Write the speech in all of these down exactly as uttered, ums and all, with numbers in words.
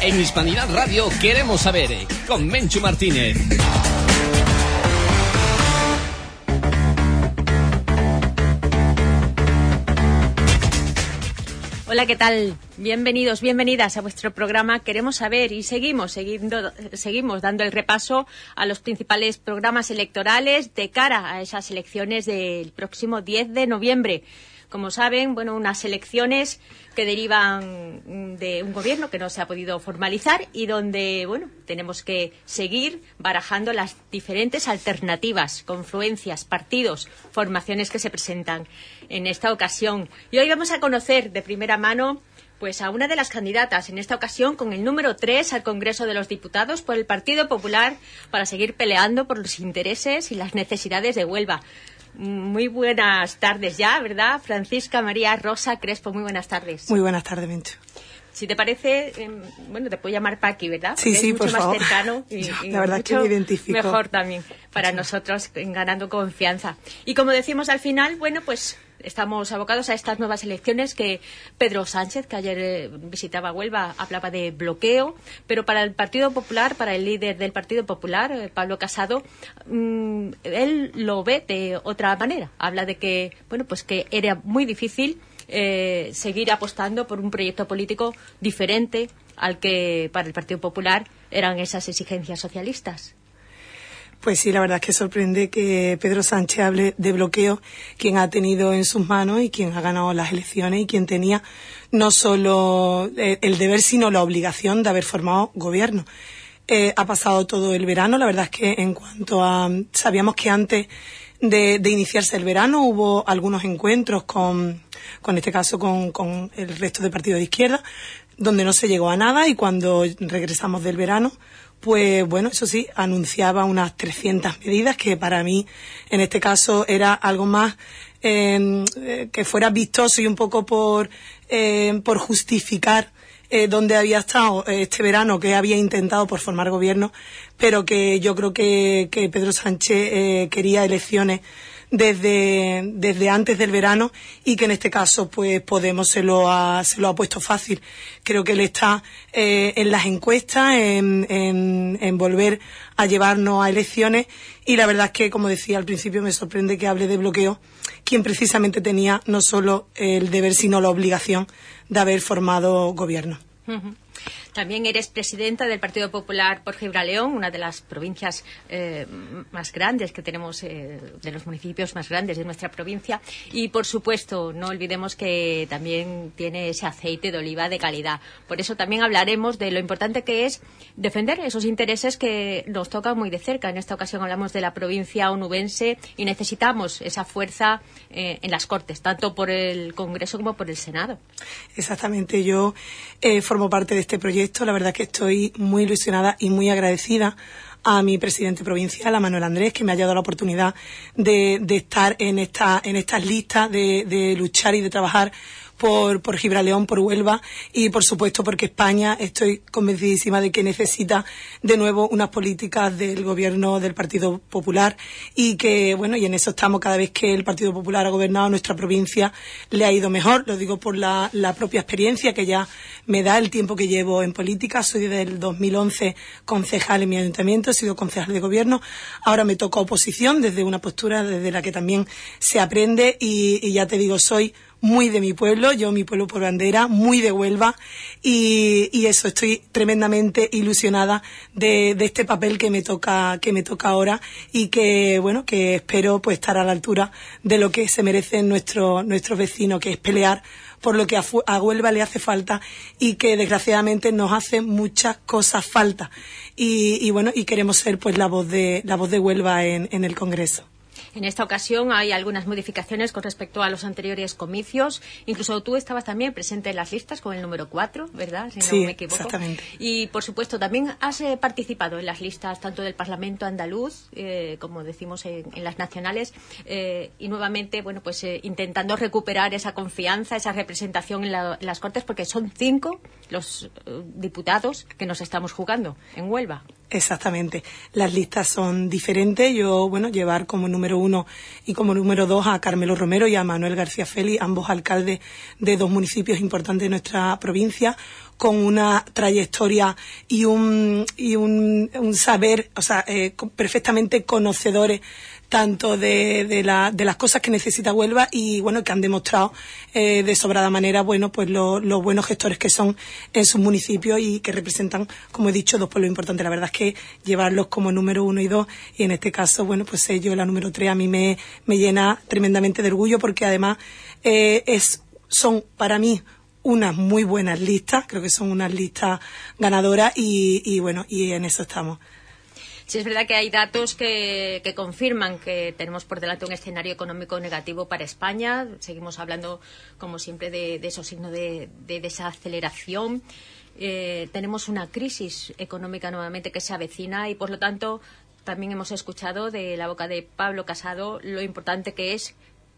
En Hispanidad Radio queremos saber, con Menchu Martínez. Hola, ¿qué tal? Bienvenidos, bienvenidas a vuestro programa Queremos Saber, y seguimos, seguindo, seguimos dando el repaso a los principales programas electorales de cara a esas elecciones del próximo diez de noviembre. Como saben, bueno, unas elecciones que derivan de un gobierno que no se ha podido formalizar y donde, bueno, tenemos que seguir barajando las diferentes alternativas, confluencias, partidos, formaciones que se presentan en esta ocasión. Y hoy vamos a conocer de primera mano pues a una de las candidatas, en esta ocasión con el número tres al Congreso de los Diputados por el Partido Popular, para seguir peleando por los intereses y las necesidades de Huelva. Muy buenas tardes ya, ¿verdad? Francisca María Rosa Crespo, muy buenas tardes. Muy buenas tardes, Mencho. Si te parece, eh, bueno, te puedo llamar Paqui, ¿verdad? Porque sí, sí, es mucho por más favor. cercano y, Yo, y la verdad mucho es que me identifico. Mejor también para sí. nosotros, en ganando confianza. Y como decimos al final, bueno, pues estamos abocados a estas nuevas elecciones que Pedro Sánchez, que ayer eh, visitaba Huelva, hablaba de bloqueo, pero para el Partido Popular, para el líder del Partido Popular, eh, Pablo Casado, mmm, él lo ve de otra manera. Habla de que, bueno, pues que era muy difícil Eh, seguir apostando por un proyecto político diferente al que para el Partido Popular eran esas exigencias socialistas. Pues sí, la verdad es que sorprende que Pedro Sánchez hable de bloqueo, quien ha tenido en sus manos y quien ha ganado las elecciones y quien tenía no solo el deber sino la obligación de haber formado gobierno. Eh, ha pasado todo el verano, la verdad es que en cuanto a... Sabíamos que antes de, de iniciarse el verano hubo algunos encuentros con, con este caso, con, con el resto de partidos de izquierda, donde no se llegó a nada, y cuando regresamos del verano, pues bueno, eso sí, anunciaba unas trescientas medidas que para mí, en este caso, era algo más eh, que fuera vistoso y un poco por, eh, por justificar Eh, donde había estado este verano, que había intentado por formar gobierno, pero que yo creo que, que Pedro Sánchez eh, quería elecciones desde, desde antes del verano, y que en este caso pues Podemos se lo ha, se lo ha puesto fácil. Creo que él está eh, en las encuestas, en, en, en volver a llevarnos a elecciones, y la verdad es que, como decía al principio, me sorprende que hable de bloqueo quien precisamente tenía no solo el deber sino la obligación de haber formado gobierno. Uh-huh. También eres presidenta del Partido Popular por Gibraleón, una de las provincias eh, más grandes que tenemos, eh, de los municipios más grandes de nuestra provincia. Y, por supuesto, no olvidemos que también tiene ese aceite de oliva de calidad. Por eso también hablaremos de lo importante que es defender esos intereses que nos tocan muy de cerca. En esta ocasión hablamos de la provincia onubense y necesitamos esa fuerza eh, en las Cortes, tanto por el Congreso como por el Senado. Exactamente. Yo eh, formo parte de este proyecto. La verdad que estoy muy ilusionada y muy agradecida a mi presidente provincial, a Manuel Andrés, que me ha dado la oportunidad de, de estar en esta, en estas listas, de, de luchar y de trabajar por, por Gibraleón, por Huelva, y por supuesto porque España, estoy convencidísima de que necesita de nuevo unas políticas del gobierno del Partido Popular, y que, bueno, y en eso estamos. Cada vez que el Partido Popular ha gobernado nuestra provincia le ha ido mejor. Lo digo por la, la propia experiencia que ya me da el tiempo que llevo en política. Soy desde el dos mil once concejal en mi ayuntamiento, he sido concejal de gobierno, ahora me toca oposición desde una postura desde la que también se aprende, y, y ya te digo, soy muy de mi pueblo, yo mi pueblo por bandera, muy de Huelva, y, y eso, estoy tremendamente ilusionada de, de este papel que me toca, que me toca ahora, y que, bueno, que espero pues estar a la altura de lo que se merecen nuestros nuestros vecinos, que es pelear por lo que a, a Huelva le hace falta, y que desgraciadamente nos hace muchas cosas falta, y, y bueno, y queremos ser pues la voz de la voz de Huelva en, en el Congreso. En esta ocasión hay algunas modificaciones con respecto a los anteriores comicios. Incluso tú estabas también presente en las listas con el número cuatro, ¿verdad? Si no sí, me equivoco. Exactamente. Y, por supuesto, también has eh, participado en las listas tanto del Parlamento andaluz, eh, como decimos en, en las nacionales, eh, y nuevamente, bueno, pues eh, intentando recuperar esa confianza, esa representación en, la, en las Cortes, porque son cinco los eh, diputados que nos estamos jugando en Huelva. Exactamente. Las listas son diferentes. Yo, bueno, llevar como número uno y como número dos a Carmelo Romero y a Manuel García Félix, ambos alcaldes de dos municipios importantes de nuestra provincia, con una trayectoria y un, y un, un saber, o sea, eh, perfectamente conocedores tanto de, de, la, de las cosas que necesita Huelva y, bueno, que han demostrado eh, de sobrada manera, bueno, pues los lo buenos gestores que son en sus municipios y que representan, como he dicho, dos pueblos importantes. La verdad es que llevarlos como número uno y dos, y en este caso, bueno, pues yo la número tres a mí me, me llena tremendamente de orgullo porque además eh, es, son para mí unas muy buenas listas, creo que son unas listas ganadoras y, y bueno, y en eso estamos. Sí, es verdad que hay datos que, que confirman que tenemos por delante un escenario económico negativo para España. Seguimos hablando, como siempre, de, de esos signos de, de desaceleración. Eh, tenemos una crisis económica nuevamente que se avecina y, por lo tanto, también hemos escuchado de la boca de Pablo Casado lo importante que es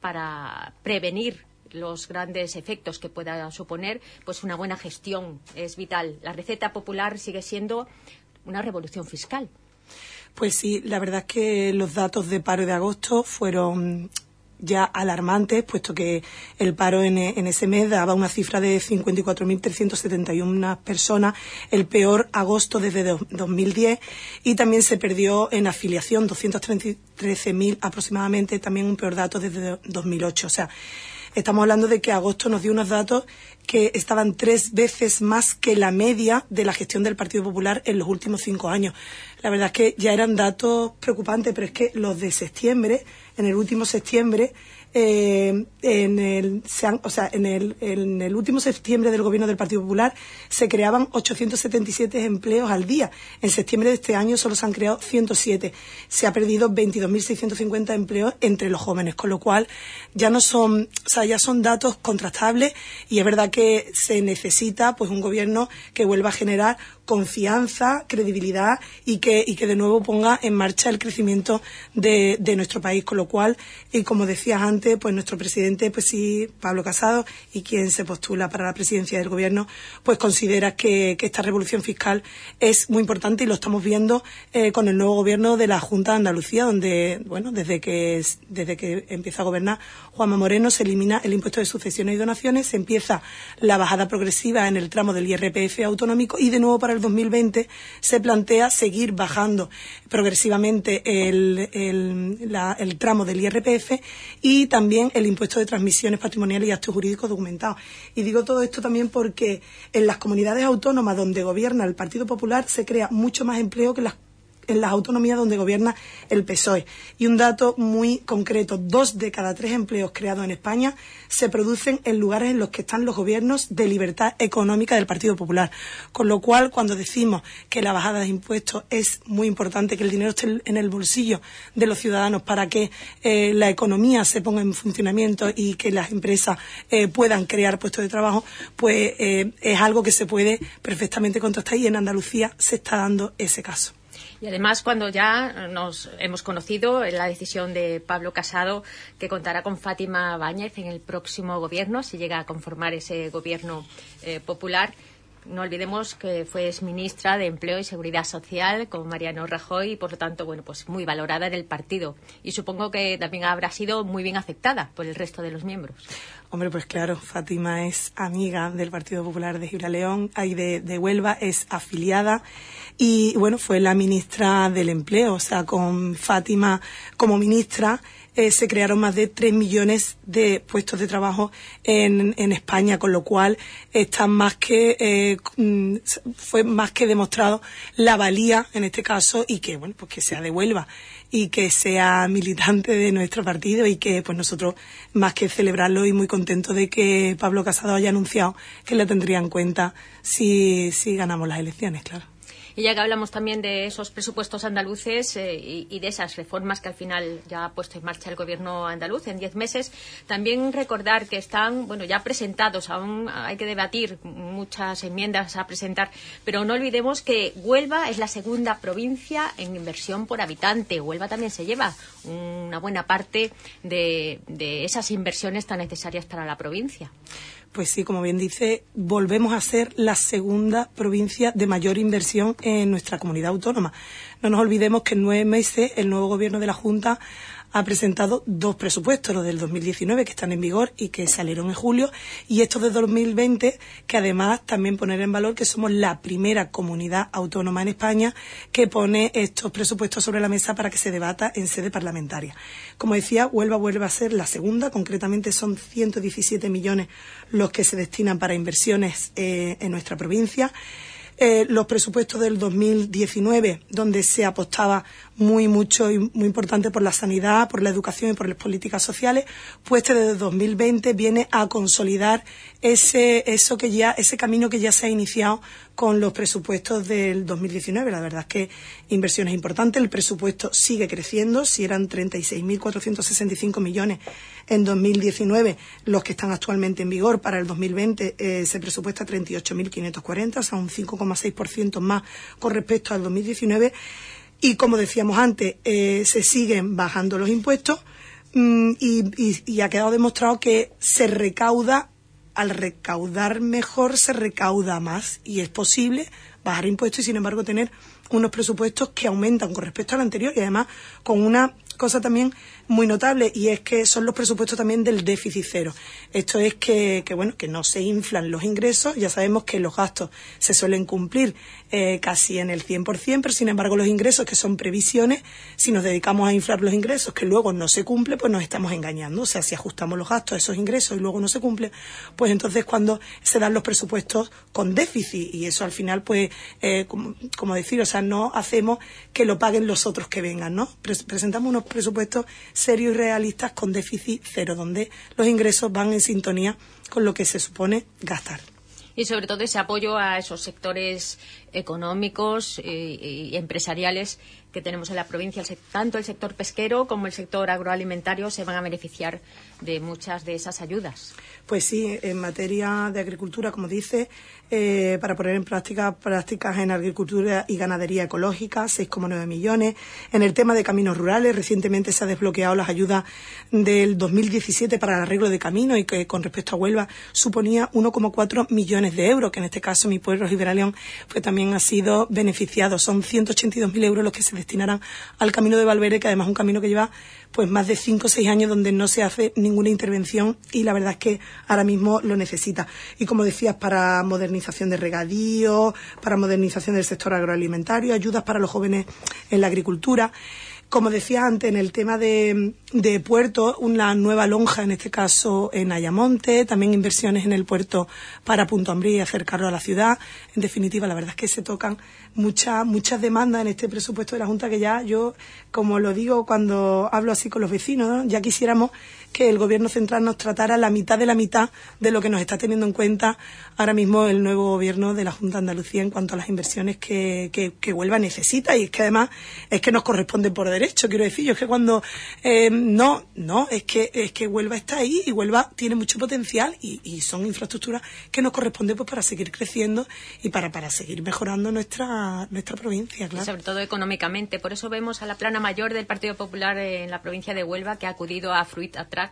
para prevenir los grandes efectos que pueda suponer, pues una buena gestión es vital. La receta popular sigue siendo una revolución fiscal. Pues sí, la verdad es que los datos de paro de agosto fueron ya alarmantes, puesto que el paro en, en ese mes daba una cifra de cincuenta y cuatro mil trescientas setenta y una personas, el peor agosto desde dos mil diez, y también se perdió en afiliación doscientos trece mil aproximadamente, también un peor dato desde dos mil ocho. O sea, estamos hablando de que agosto nos dio unos datos que estaban tres veces más que la media de la gestión del Partido Popular en los últimos cinco años. La verdad es que ya eran datos preocupantes, pero es que los de septiembre, en el último septiembre, eh, en el, se han, o sea, en el, en el último septiembre del gobierno del Partido Popular se creaban ochocientos setenta y siete empleos al día. En septiembre de este año solo se han creado ciento siete. Se ha perdido veintidós mil seiscientos cincuenta empleos entre los jóvenes, con lo cual ya no son, o sea, ya son datos contrastables y es verdad que se necesita pues un gobierno que vuelva a generar confianza, credibilidad y que, y que de nuevo ponga en marcha el crecimiento de, de nuestro país, con lo cual, y como decías antes, pues nuestro presidente, pues sí, Pablo Casado, y quien se postula para la presidencia del gobierno, pues considera que, que esta revolución fiscal es muy importante y lo estamos viendo eh, con el nuevo gobierno de la Junta de Andalucía, donde, bueno, desde que, desde que empieza a gobernar Juanma Moreno se elimina el impuesto de sucesiones y donaciones, se empieza la bajada progresiva en el tramo del I R P F autonómico y de nuevo para el dos mil veinte se plantea seguir bajando progresivamente el, el, la, el tramo del I R P F y también el impuesto de transmisiones patrimoniales y actos jurídicos documentados. Y digo todo esto también porque en las comunidades autónomas donde gobierna el Partido Popular se crea mucho más empleo que en las en las autonomías donde gobierna el P S O E. Y un dato muy concreto, dos de cada tres empleos creados en España se producen en lugares en los que están los gobiernos de libertad económica del Partido Popular. Con lo cual, cuando decimos que la bajada de impuestos es muy importante, que el dinero esté en el bolsillo de los ciudadanos para que eh, la economía se ponga en funcionamiento y que las empresas eh, puedan crear puestos de trabajo, pues eh, es algo que se puede perfectamente contrastar y en Andalucía se está dando ese caso. Y además, cuando ya nos hemos conocido la decisión de Pablo Casado, que contará con Fátima Báñez en el próximo gobierno, si llega a conformar ese gobierno eh, popular, no olvidemos que fue exministra de Empleo y Seguridad Social con Mariano Rajoy y, por lo tanto, bueno, pues muy valorada en el partido. Y supongo que también habrá sido muy bien aceptada por el resto de los miembros. Hombre, pues claro, Fátima es amiga del Partido Popular de Gibraleón, ahí de, de Huelva, es afiliada y, bueno, fue la ministra del Empleo. O sea, con Fátima como ministra eh, se crearon más de tres millones de puestos de trabajo en, en España, con lo cual está más que eh, fue más que demostrado la valía en este caso y que, bueno, pues que sea de Huelva y que sea militante de nuestro partido y que pues nosotros más que celebrarlo y muy contentos de que Pablo Casado haya anunciado que la tendría en cuenta si, si ganamos las elecciones, claro. Y ya que hablamos también de esos presupuestos andaluces eh, y, y de esas reformas que al final ya ha puesto en marcha el gobierno andaluz en diez meses, también recordar que están, bueno, ya presentados, aún hay que debatir, muchas enmiendas a presentar, pero no olvidemos que Huelva es la segunda provincia en inversión por habitante. Huelva también se lleva una buena parte de, de esas inversiones tan necesarias para la provincia. Pues sí, como bien dice, volvemos a ser la segunda provincia de mayor inversión en nuestra comunidad autónoma. No nos olvidemos que en nueve meses el nuevo gobierno de la Junta ha presentado dos presupuestos, los del dos mil diecinueve, que están en vigor y que salieron en julio, y estos de dos mil veinte, que además también poner en valor que somos la primera comunidad autónoma en España que pone estos presupuestos sobre la mesa para que se debata en sede parlamentaria. Como decía, Huelva vuelve a ser la segunda, concretamente son ciento diecisiete millones los que se destinan para inversiones eh, en nuestra provincia. Eh, los presupuestos del dos mil diecinueve, donde se apostaba muy mucho y muy importante por la sanidad, por la educación y por las políticas sociales, pues este de dos mil veinte viene a consolidar ese eso que ya ese camino que ya se ha iniciado con los presupuestos del dos mil diecinueve. La verdad es que inversiones importantes, el presupuesto sigue creciendo, si eran treinta y seis mil cuatrocientos sesenta y cinco millones en dos mil diecinueve, los que están actualmente en vigor para el dos mil veinte eh, se presupuesta treinta y ocho mil quinientos cuarenta, o sea, un cinco coma seis por ciento más con respecto al dos mil diecinueve. Y como decíamos antes, eh, se siguen bajando los impuestos mmm, y, y, y ha quedado demostrado que se recauda, al recaudar mejor se recauda más, y es posible bajar impuestos y sin embargo tener unos presupuestos que aumentan con respecto al anterior, y además con una cosa también muy notable, y es que son los presupuestos también del déficit cero. Esto es que, que bueno, que no se inflan los ingresos. Ya sabemos que los gastos se suelen cumplir eh, casi en el cien por ciento, pero sin embargo los ingresos, que son previsiones, si nos dedicamos a inflar los ingresos que luego no se cumple, pues nos estamos engañando. O sea, si ajustamos los gastos a esos ingresos y luego no se cumple, pues entonces cuando se dan los presupuestos con déficit, y eso al final, pues, eh, como, como decir, o sea, no hacemos que lo paguen los otros que vengan, ¿no? Pre- presentamos unos presupuestos serios y realistas con déficit cero, donde los ingresos van en sintonía con lo que se supone gastar. Y sobre todo ese apoyo a esos sectores económicos y, y empresariales que tenemos en la provincia. El, tanto el sector pesquero como el sector agroalimentario se van a beneficiar de muchas de esas ayudas. Pues sí, en materia de agricultura, como dice, eh, para poner en práctica prácticas en agricultura y ganadería ecológica, seis coma nueve millones. En el tema de caminos rurales, recientemente se ha desbloqueado las ayudas del dos mil diecisiete para el arreglo de caminos, y que con respecto a Huelva suponía uno coma cuatro millones de euros, que en este caso mi pueblo, Ribera León, pues también ha sido beneficiado. Son ciento ochenta y dos mil euros los que se destinarán al camino de Valverde, que además es un camino que lleva pues más de cinco o seis años donde no se hace ninguna intervención, y la verdad es que ahora mismo lo necesita. Y como decías, para modernización de regadío, para modernización del sector agroalimentario, ayudas para los jóvenes en la agricultura. Como decía antes, en el tema de, de puertos, una nueva lonja, en este caso en Ayamonte, también inversiones en el puerto para Punta Umbría y acercarlo a la ciudad. En definitiva, la verdad es que se tocan muchas muchas demandas en este presupuesto de la Junta, que ya yo, como lo digo cuando hablo así con los vecinos, ¿no? Ya quisiéramos que el Gobierno central nos tratara la mitad de la mitad de lo que nos está teniendo en cuenta ahora mismo el nuevo Gobierno de la Junta de Andalucía en cuanto a las inversiones que, que, que Huelva necesita. Y es que además es que nos corresponde por derecho, quiero decir. Yo es que cuando eh, no, no, es que es que Huelva está ahí, y Huelva tiene mucho potencial, y, y son infraestructuras que nos corresponden pues para seguir creciendo y para, para seguir mejorando nuestra, nuestra provincia, claro. Y sobre todo económicamente. Por eso vemos a la plana mayor del Partido Popular en la provincia de Huelva, que ha acudido a Fruit Attraction.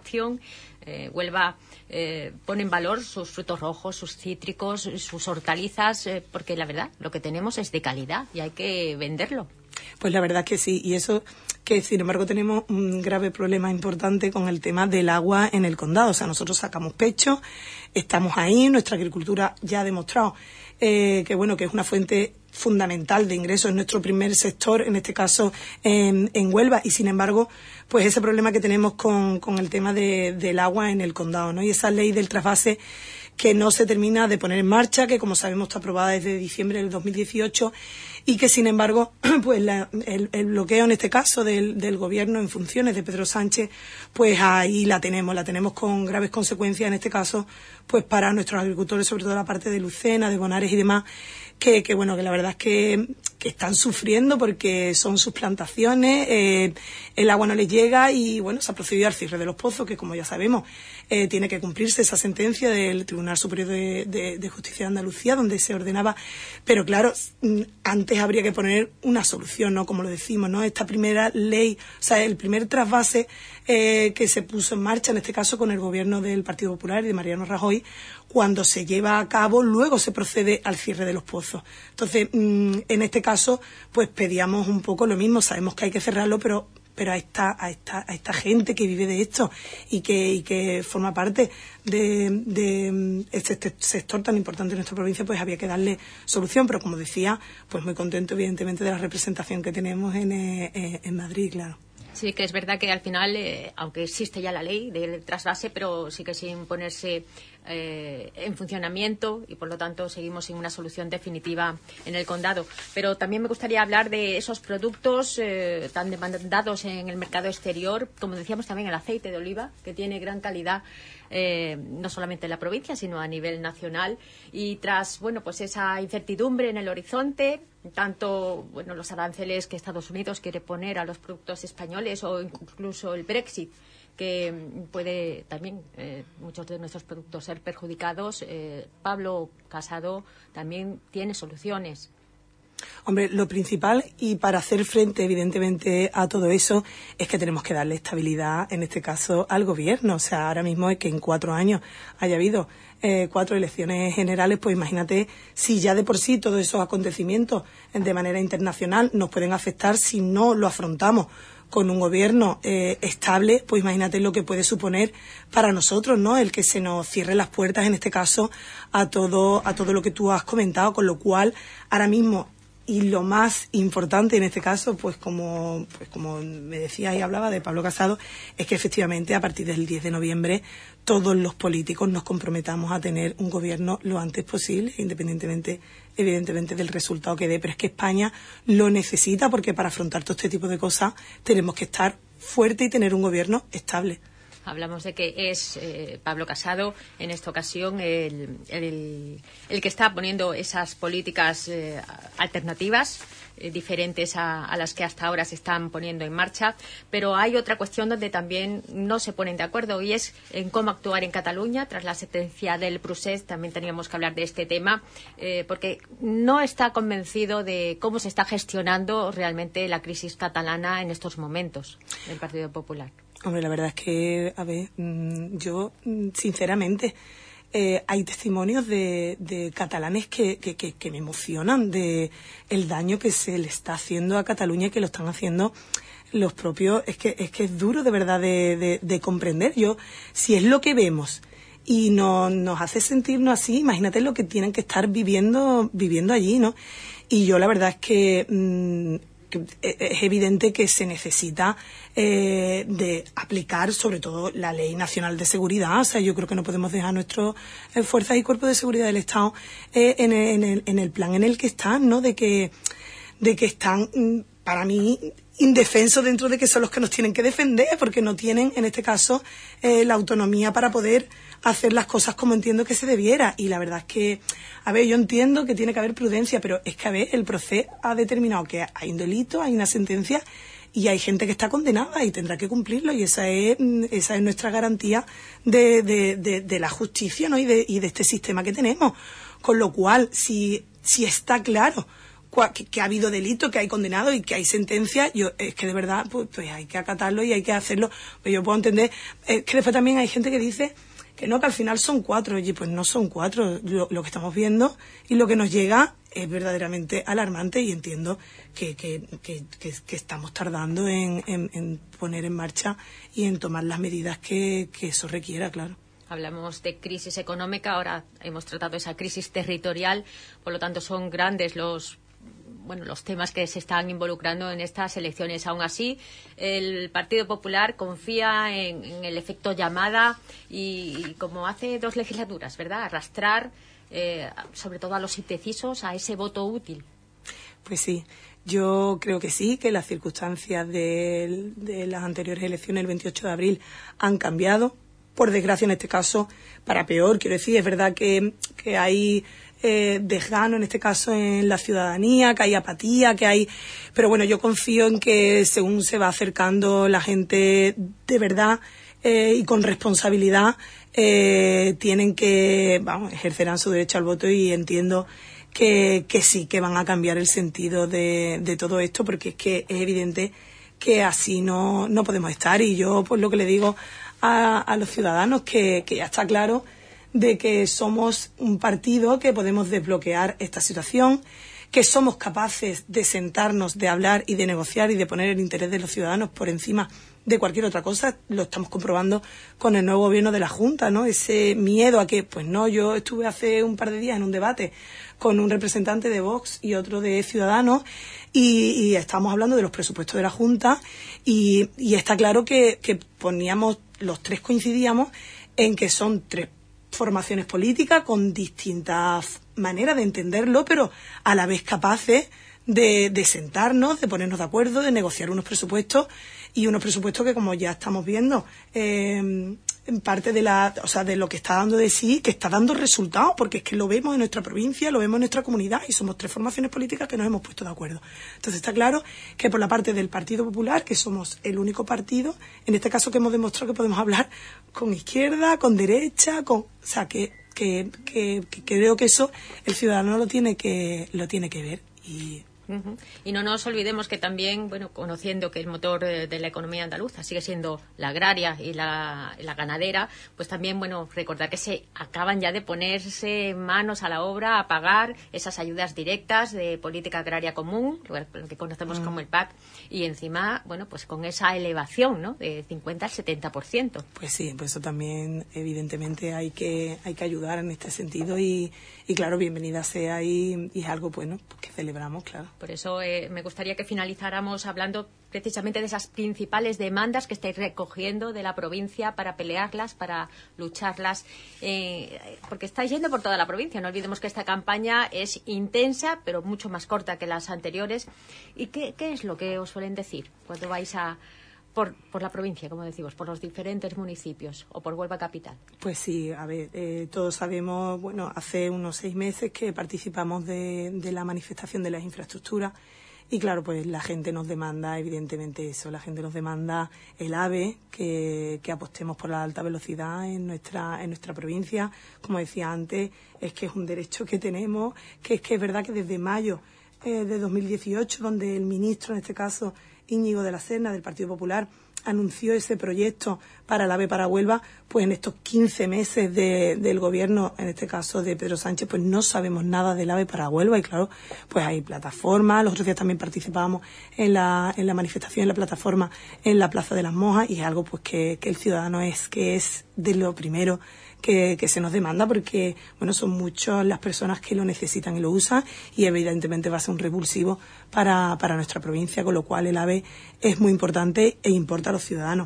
Eh, Huelva eh, pone en valor sus frutos rojos, sus cítricos, sus hortalizas, eh, porque la verdad, lo que tenemos es de calidad y hay que venderlo. Pues la verdad que sí, y eso que sin embargo tenemos un grave problema importante con el tema del agua en el condado. O sea, nosotros sacamos pecho, estamos ahí, nuestra agricultura ya ha demostrado eh, que bueno que es una fuente fundamental de ingresos, es nuestro primer sector, en este caso en, en Huelva, y sin embargo, pues ese problema que tenemos con, con el tema de, del agua en el condado, ¿no? Y esa ley del trasvase que no se termina de poner en marcha, que como sabemos está aprobada desde diciembre del dos mil dieciocho, y que sin embargo pues la, el, el bloqueo en este caso del, del gobierno en funciones de Pedro Sánchez, pues ahí la tenemos, la tenemos con graves consecuencias en este caso pues para nuestros agricultores, sobre todo la parte de Lucena, de Bonares y demás, que, que bueno, que la verdad es que, que están sufriendo porque son sus plantaciones, eh, el agua no les llega y bueno, se ha procedido al cierre de los pozos, que como ya sabemos eh, tiene que cumplirse esa sentencia del Tribunal Superior de, de, de Justicia de Andalucía, donde se ordenaba, pero claro, antes habría que poner una solución, ¿no? Como lo decimos, ¿no? Esta primera ley, o sea, el primer trasvase eh, que se puso en marcha, en este caso con el gobierno del Partido Popular y de Mariano Rajoy, cuando se lleva a cabo, luego se procede al cierre de los pozos. Entonces, mmm, en este caso, pues pedíamos un poco lo mismo. Sabemos que hay que cerrarlo, pero pero a esta, a esta, a esta gente que vive de esto y que, y que forma parte de, de este, este sector tan importante en nuestra provincia, pues había que darle solución. Pero como decía, pues muy contento evidentemente de la representación que tenemos en, eh, en Madrid, claro. Sí, que es verdad que al final, eh, aunque existe ya la ley del trasvase, pero sí que sin ponerse eh, en funcionamiento y por lo tanto seguimos sin una solución definitiva en el condado. Pero también me gustaría hablar de esos productos eh, tan demandados en el mercado exterior, como decíamos también el aceite de oliva, que tiene gran calidad. Eh, no solamente en la provincia, sino a nivel nacional. Y tras, bueno, pues esa incertidumbre en el horizonte, tanto, bueno, los aranceles que Estados Unidos quiere poner a los productos españoles o incluso el Brexit, que puede también eh, muchos de nuestros productos ser perjudicados, eh, Pablo Casado también tiene soluciones. Hombre, lo principal, y para hacer frente evidentemente a todo eso, es que tenemos que darle estabilidad, en este caso, al gobierno. O sea, ahora mismo es que en cuatro años haya habido eh, cuatro elecciones generales, pues imagínate si ya de por sí todos esos acontecimientos de manera internacional nos pueden afectar si no lo afrontamos con un gobierno eh, estable, pues imagínate lo que puede suponer para nosotros, ¿no? El que se nos cierren las puertas, en este caso, a todo, a todo lo que tú has comentado, con lo cual, ahora mismo, y lo más importante en este caso, pues como, pues como me decía y hablaba de Pablo Casado, es que efectivamente a partir del diez de noviembre todos los políticos nos comprometamos a tener un gobierno lo antes posible, independientemente, evidentemente, del resultado que dé. Pero es que España lo necesita, porque para afrontar todo este tipo de cosas tenemos que estar fuerte y tener un gobierno estable. Hablamos de que es eh, Pablo Casado, en esta ocasión, el, el, el que está poniendo esas políticas eh, alternativas, eh, diferentes a, a las que hasta ahora se están poniendo en marcha. Pero hay otra cuestión donde también no se ponen de acuerdo, y es en cómo actuar en Cataluña. Tras la sentencia del Procés también teníamos que hablar de este tema, eh, porque no está convencido de cómo se está gestionando realmente la crisis catalana en estos momentos del Partido Popular. Hombre, la verdad es que, a ver, yo, sinceramente, eh, hay testimonios de, de catalanes que, que, que, que me emocionan de el daño que se le está haciendo a Cataluña y que lo están haciendo los propios. Es que es que es duro de verdad de, de, de comprender. Yo, si es lo que vemos y no, nos hace sentirnos así, imagínate lo que tienen que estar viviendo, viviendo allí, ¿no? Y yo la verdad es que... Mmm, es evidente que se necesita eh, de aplicar sobre todo la Ley Nacional de Seguridad. O sea, yo creo que no podemos dejar nuestras eh, fuerzas y cuerpos de seguridad del Estado eh, en, el, en, el, en el plan en el que están, ¿no? De que, de que están, para mí, indefensos dentro de que son los que nos tienen que defender, porque no tienen, en este caso, eh, la autonomía para poder hacer las cosas como entiendo que se debiera. Y la verdad es que, a ver, yo entiendo que tiene que haber prudencia, pero es que, a ver, el proceso ha determinado que hay un delito, hay una sentencia y hay gente que está condenada y tendrá que cumplirlo, y esa es esa es nuestra garantía de, de, de, de la justicia, ¿no? y, de, y de este sistema que tenemos. Con lo cual, si, si está claro que, que ha habido delito, que hay condenado y que hay sentencia, yo es que de verdad pues, pues hay que acatarlo y hay que hacerlo. Pues yo puedo entender, es que después también hay gente que dice que no, que al final son cuatro. Oye, pues no son cuatro. Lo, lo que estamos viendo y lo que nos llega es verdaderamente alarmante, y entiendo que, que, que, que, que estamos tardando en, en, en poner en marcha y en tomar las medidas que, que eso requiera, claro. Hablamos de crisis económica, ahora hemos tratado esa crisis territorial, por lo tanto son grandes los bueno los temas que se están involucrando en estas elecciones. Aún así, el Partido Popular confía en, en el efecto llamada y, y como hace dos legislaturas, ¿verdad?, arrastrar eh, sobre todo a los indecisos a ese voto útil. Pues sí, yo creo que sí, que las circunstancias de, de las anteriores elecciones, el veintiocho de abril, han cambiado. Por desgracia, en este caso, para peor. Quiero decir, es verdad que, que hay eh, desgano, en este caso, en la ciudadanía, que hay apatía, que hay... Pero bueno, yo confío en que según se va acercando la gente de verdad eh, y con responsabilidad, eh, tienen que... Vamos, ejercerán su derecho al voto, y entiendo que, que sí, que van a cambiar el sentido de, de todo esto, porque es que es evidente que así no, no podemos estar. Y yo, pues lo que le digo a, a los ciudadanos, que, que ya está claro de que somos un partido que podemos desbloquear esta situación, que somos capaces de sentarnos, de hablar y de negociar y de poner el interés de los ciudadanos por encima de cualquier otra cosa. Lo estamos comprobando con el nuevo gobierno de la Junta, ¿no? Ese miedo a que, pues no, yo estuve hace un par de días en un debate con un representante de Vox y otro de Ciudadanos y, y estábamos hablando de los presupuestos de la Junta y, y está claro que, que poníamos, los tres coincidíamos en que son tres formaciones políticas con distintas maneras de entenderlo, pero a la vez capaces de, de sentarnos, de ponernos de acuerdo, de negociar unos presupuestos y unos presupuestos que, como ya estamos viendo, eh, en parte de la, o sea, de lo que está dando de sí, que está dando resultados, porque es que lo vemos en nuestra provincia, lo vemos en nuestra comunidad y somos tres formaciones políticas que nos hemos puesto de acuerdo. Entonces está claro que por la parte del Partido Popular, que somos el único partido, en este caso que hemos demostrado que podemos hablar con izquierda, con derecha, con, o sea, que, que, que, que creo que eso el ciudadano lo tiene que, lo tiene que ver y Uh-huh. Y no nos olvidemos que también, bueno, conociendo que el motor de, de la economía andaluza sigue siendo la agraria y la, la ganadera, pues también, bueno, recordar que se acaban ya de ponerse manos a la obra a pagar esas ayudas directas de política agraria común, lo que conocemos uh-huh. como el P A C, y encima, bueno, pues con esa elevación, ¿no?, de cincuenta al setenta por ciento. Pues sí, pues eso también, evidentemente, hay que hay que ayudar en este sentido y, y claro, bienvenida sea y, y es algo, bueno, pues que celebramos, claro. Por eso eh, me gustaría que finalizáramos hablando precisamente de esas principales demandas que estáis recogiendo de la provincia para pelearlas, para lucharlas, eh, porque estáis yendo por toda la provincia. No olvidemos que esta campaña es intensa, pero mucho más corta que las anteriores. ¿Y qué, qué es lo que os suelen decir cuando vais a por, por la provincia, como decimos, por los diferentes municipios o por Huelva Capital? Pues sí, a ver, eh, todos sabemos, bueno, hace unos seis meses que participamos de, de la manifestación de las infraestructuras y claro, pues la gente nos demanda evidentemente eso, la gente nos demanda el AVE, que, que apostemos por la alta velocidad en nuestra, en nuestra provincia. Como decía antes, es que es un derecho que tenemos, que es que es verdad que desde mayo eh, de dos mil dieciocho, donde el ministro, en este caso Íñigo de la Serna, del Partido Popular, anunció ese proyecto para el AVE para Huelva, pues en estos quince meses de, del gobierno, en este caso de Pedro Sánchez, pues no sabemos nada del AVE para Huelva y claro, pues hay plataformas. Los otros días también participábamos en la, en la manifestación, en la plataforma en la Plaza de las Monjas y es algo pues que, que el ciudadano es que es de lo primero que, que se nos demanda porque, bueno, son muchas las personas que lo necesitan y lo usan y evidentemente va a ser un revulsivo para, para nuestra provincia, con lo cual el AVE es muy importante e importa a los ciudadanos.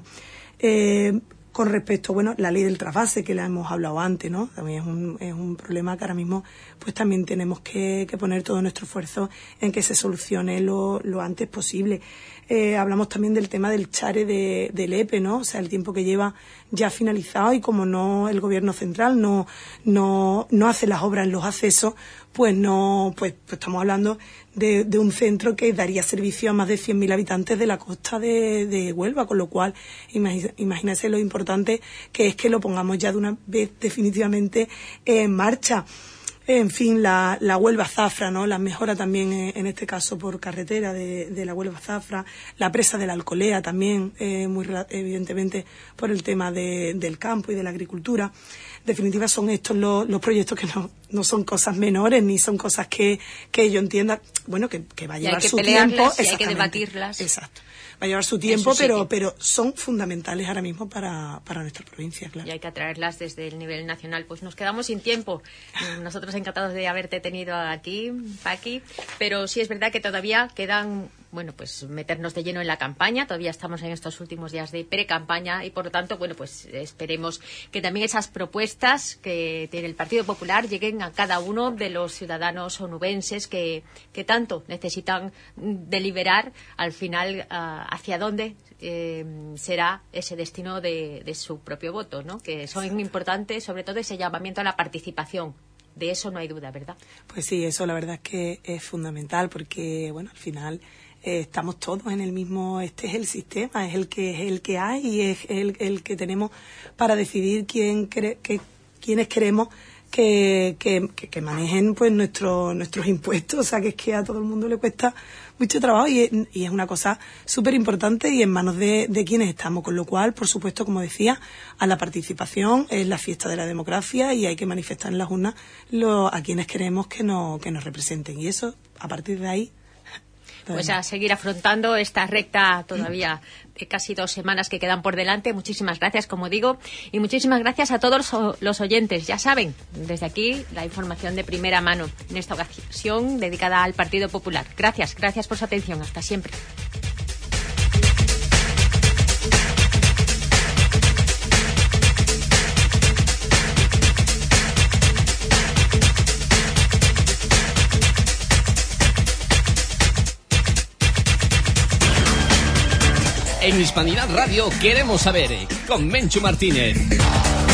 Eh, con respecto, bueno, la ley del trasvase, que la hemos hablado antes, ¿no? También es un, es un problema que ahora mismo pues también tenemos que, que poner todo nuestro esfuerzo en que se solucione lo, lo antes posible. Eh, hablamos también del tema del chare de, del E P E, ¿no? O sea, el tiempo que lleva ya finalizado y como no el gobierno central no, no, no hace las obras en los accesos, pues no, pues, pues estamos hablando de, de un centro que daría servicio a más de cien mil habitantes de la costa de, de Huelva, con lo cual imagínense lo importante que es que lo pongamos ya de una vez definitivamente en marcha. En fin, la, la Huelva-Zafra, ¿no? La mejora también, eh, en este caso, por carretera de, de la Huelva-Zafra. La presa de la Alcolea también, eh, muy evidentemente, por el tema de, del campo y de la agricultura. En definitiva, son estos los, los proyectos que no, no son cosas menores, ni son cosas que, que yo entienda, bueno, que, que va a llevar su tiempo. Y hay que debatirlas. Exacto. Va a llevar su tiempo, sí pero, que... pero son fundamentales ahora mismo para, para nuestra provincia, claro. Y hay que atraerlas desde el nivel nacional. Pues nos quedamos sin tiempo. Nosotros encantados de haberte tenido aquí, Paqui, pero sí es verdad que todavía quedan, bueno, pues meternos de lleno en la campaña. Todavía estamos en estos últimos días de pre-campaña y, por lo tanto, bueno, pues esperemos que también esas propuestas que tiene el Partido Popular lleguen a cada uno de los ciudadanos onubenses que, que tanto necesitan deliberar al final uh, hacia dónde eh, será ese destino de, de su propio voto, ¿no? Que son importantes, sobre todo ese llamamiento a la participación. De eso no hay duda, ¿verdad? Pues sí, eso la verdad es que es fundamental porque, bueno, al final eh, estamos todos en el mismo, este es el sistema, es el que es el que hay y es el, el que tenemos para decidir quién cre, que, quiénes queremos que, que, que, que manejen pues nuestro, nuestros impuestos, o sea que es que a todo el mundo le cuesta mucho trabajo y, y es una cosa súper importante y en manos de, de quienes estamos, con lo cual, por supuesto, como decía, a la participación es la fiesta de la democracia y hay que manifestar en las urnas lo, a quienes queremos que, no, que nos representen y eso a partir de ahí... Pues a seguir afrontando esta recta todavía de casi dos semanas que quedan por delante. Muchísimas gracias, como digo, y muchísimas gracias a todos los oyentes. Ya saben, desde aquí la información de primera mano, en esta ocasión dedicada al Partido Popular. Gracias, gracias por su atención. Hasta siempre. En Hispanidad Radio queremos saber, con Menchu Martínez.